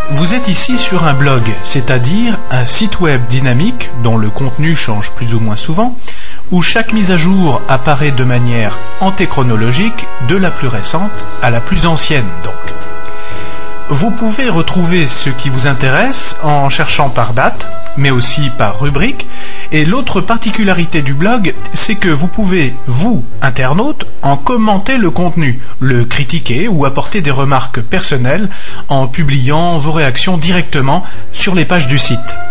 Vous êtes ici sur un blog, c'est-à-dire un site web dynamique dont le contenu change plus ou moins souvent, où chaque mise à jour apparaît de manière antéchronologique de la plus récente à la plus ancienne donc. Vous pouvez retrouver ce qui vous intéresse en cherchant par date, mais aussi par rubrique, et l'autre particularité du blog, c'est que vous pouvez, vous, internaute, en commenter le contenu, le critiquer ou apporter des remarques personnelles en publiant vos réactions directement sur les pages du site.